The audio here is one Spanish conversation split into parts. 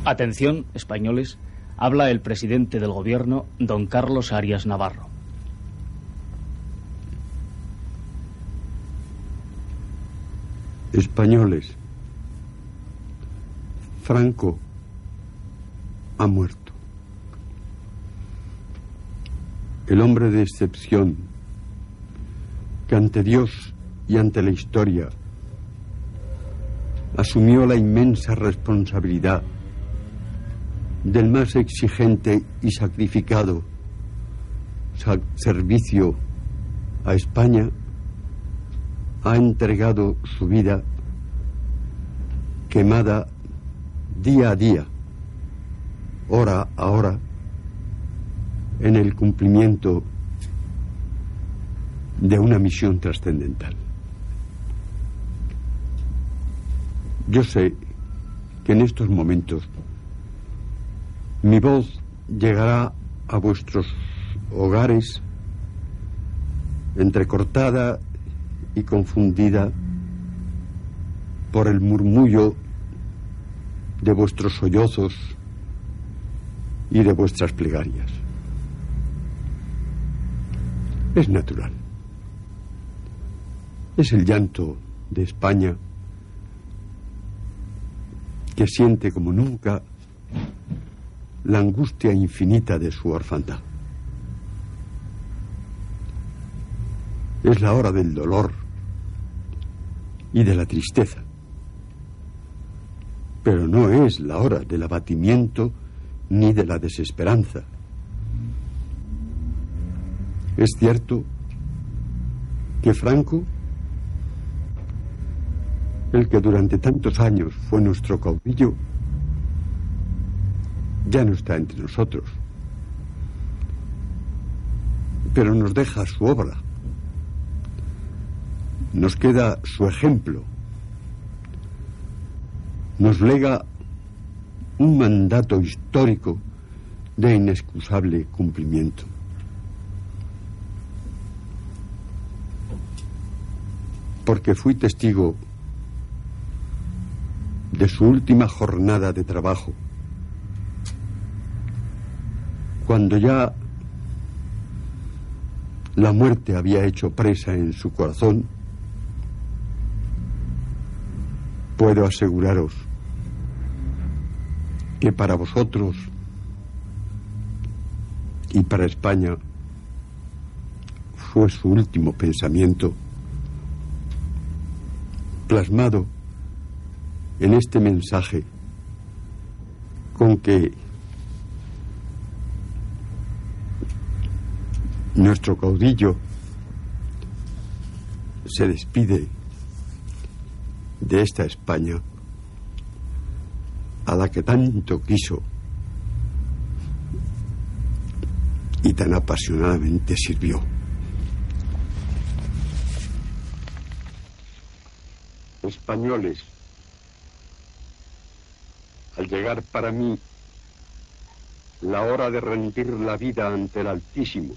Atención, españoles, habla el presidente del gobierno, don Carlos Arias Navarro. Españoles, Franco ha muerto. El hombre de excepción que ante Dios y ante la historia asumió la inmensa responsabilidad del más exigente y sacrificado servicio a España, ha entregado su vida quemada día a día, hora a hora, en el cumplimiento de una misión trascendental. Yo sé que en estos momentos mi voz llegará a vuestros hogares entrecortada y confundida por el murmullo de vuestros sollozos y de vuestras plegarias. Es natural. Es el llanto de España que siente como nunca la angustia infinita de su orfandad. Es la hora del dolor y de la tristeza, pero no es la hora del abatimiento ni de la desesperanza. Es cierto que Franco, el que durante tantos años fue nuestro caudillo, ya no está entre nosotros, pero nos deja su obra, nos queda su ejemplo, nos lega un mandato histórico de inexcusable cumplimiento. Porque fui testigo de su última jornada de trabajo, cuando ya la muerte había hecho presa en su corazón. Puedo aseguraros que para vosotros y para España fue su último pensamiento, plasmado en este mensaje con que nuestro caudillo se despide de esta España a la que tanto quiso y tan apasionadamente sirvió. Españoles, al llegar para mí la hora de rendir la vida ante el Altísimo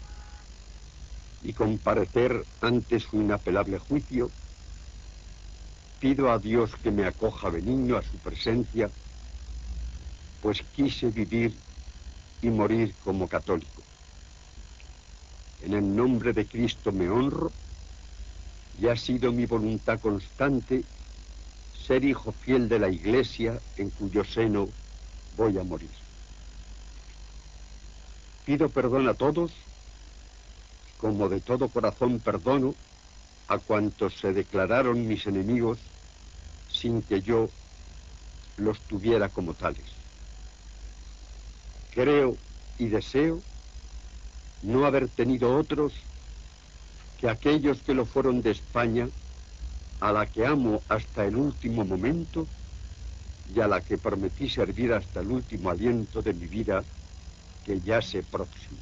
y comparecer ante su inapelable juicio, pido a Dios que me acoja benigno a su presencia, pues quise vivir y morir como católico. En el nombre de Cristo me honro, y ha sido mi voluntad constante ser hijo fiel de la Iglesia en cuyo seno voy a morir. Pido perdón a todos, como de todo corazón perdono a cuantos se declararon mis enemigos sin que yo los tuviera como tales. Creo y deseo no haber tenido otros que aquellos que lo fueron de España, a la que amo hasta el último momento y a la que prometí servir hasta el último aliento de mi vida, que ya se próximo.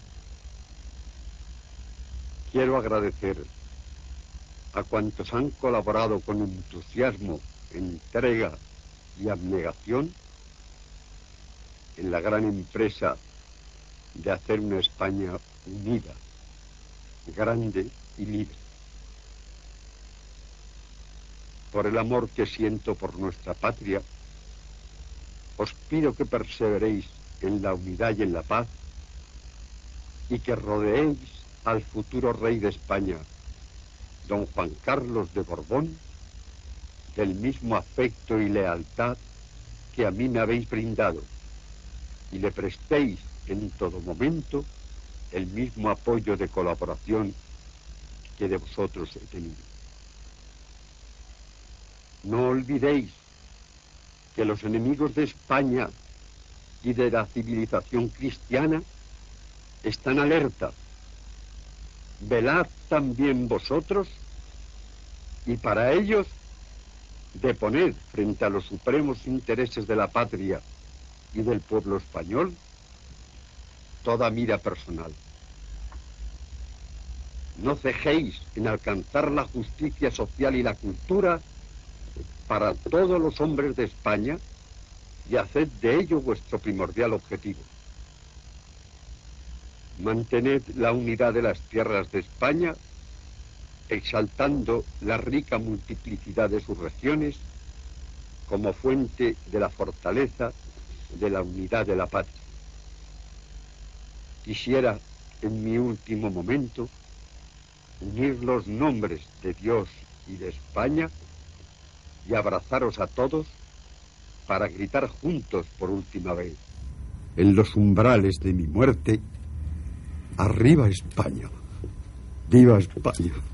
Quiero agradecer a cuantos han colaborado con entusiasmo, entrega y abnegación en la gran empresa de hacer una España unida, grande y libre. Por el amor que siento por nuestra patria, os pido que perseveréis en la unidad y en la paz y que rodeéis al futuro rey de España, don Juan Carlos de Borbón, del mismo afecto y lealtad que a mí me habéis brindado, y le prestéis en todo momento el mismo apoyo de colaboración que de vosotros he tenido. No olvidéis que los enemigos de España y de la civilización cristiana están alerta. Velad también vosotros, y para ellos deponed frente a los supremos intereses de la patria y del pueblo español toda mira personal. No cejéis en alcanzar la justicia social y la cultura para todos los hombres de España y haced de ello vuestro primordial objetivo. Mantened la unidad de las tierras de España, exaltando la rica multiplicidad de sus regiones como fuente de la fortaleza de la unidad de la patria. Quisiera, en mi último momento, unir los nombres de Dios y de España y abrazaros a todos para gritar juntos por última vez, en los umbrales de mi muerte: ¡arriba España! ¡Viva España!